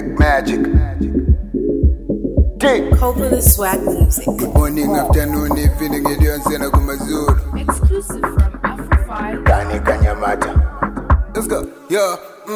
Make magic. Cobra the swag music. Good morning, afternoon, evening, Gideon Sena Kumazur. Exclusive from Afro5. Kani Kanyamata. Let's go. Yo,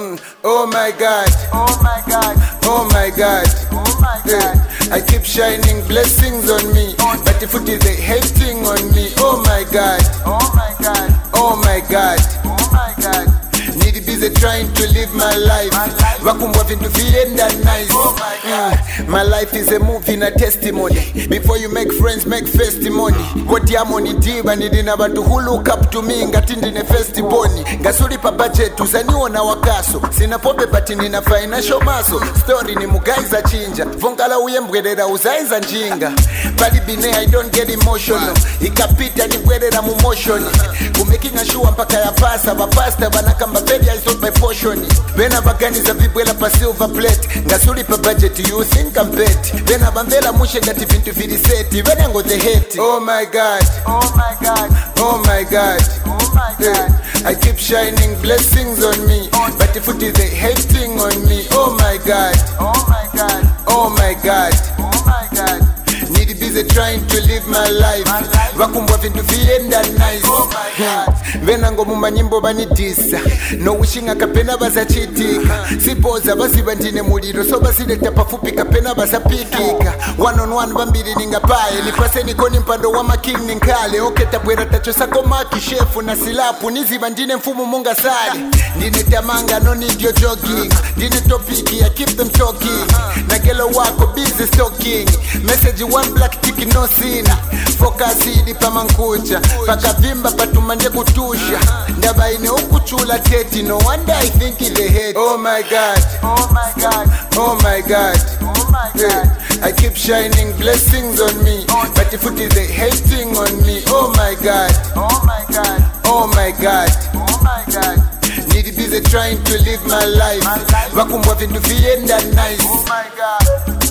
oh my God. Oh my God. Oh my God. Oh my God. I keep shining blessings on me, but the foot is a hating on me. Oh my God. Oh my God. Oh my God. Oh my God. Need busy trying to live my life. Wakumbwa vindu vienda nice. Oh my God. My life is a movie and a testimony. Before you make friends, make testimony. What yamoni diba nidina bantu who look up to me. Ngatindi ne festiboni. Ngasuri pa budget uzaniwa na wakaso. Sina pope but nina financial muscle. Story ni mugaiza chinja. Vongala uyembwedera uzaiza njinga. Bali bine I don't get emotional. Ikapita ni bwedera mu motion. Kumaking sure mpaka ya pasa. Bapasta banakamba bedi is not my portion. Bena bagani za vibwela pa silver plate. Ngasuri pa budget you think I'm bet. Bena bambela mushe ngati vintu viriseti. Bena ngo the hate. Oh my God. Oh my God. Oh my God. Oh my God. I keep shining blessings on me, but the foot is a hating on me. Oh my God. Oh my God. Oh my God. Oh my God. Need busy trying to live my life. Wakumbwa vintu vienda nice. Oh my God. Vena ngo mumanyimbo banidisa. No wishing akapena basachitika. Sipoza basiba ndine muliro. So basileta pafupi kapena basapikika. One on one bambiri ningapaye. Nipase nikoni mpando wa making ninkale. Oketa bwera tacho sako maki shefu na silapu. Niziba ndine mfumu munga sali. Ndine tamanga no need your jogging. Ndine topiki I keep them talking. Na gelo wako busy stalking. Message one black tick no sin. Focus idi pamankucha. Paka vimba patumande kutusha. Ndabaine ukuchula teti. No wonder I think they hate. Oh my God. Oh my God. Oh my God. Oh my God. I keep shining blessings on me, but the foot is a hating on me. Oh my God. Oh my God. Oh my God. Oh my God. Need busy trying to live my life. Wakumbwa vindu vienda nice. Oh my God.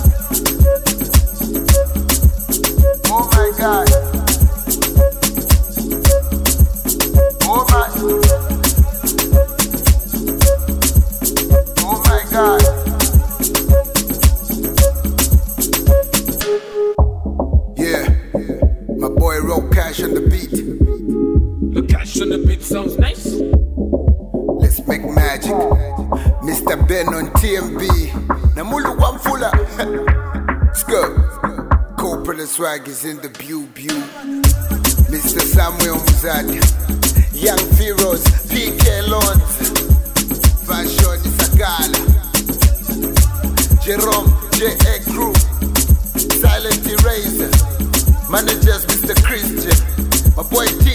Oh my God. Oh my. Oh my God. Yeah, my boy Rock Cash on the beat. The cash on the beat sounds nice. Let's make magic. Mr. Ben on TMB. Namulu Wamfula. Let's go. Corporate swag is in the Bew. Mr. Samuel Muzadi. Young Heroes. PK Lons. Fashion Isagala. Jerome J.A. Crew. Silent Eraser. Managers Mr. Christian. My boy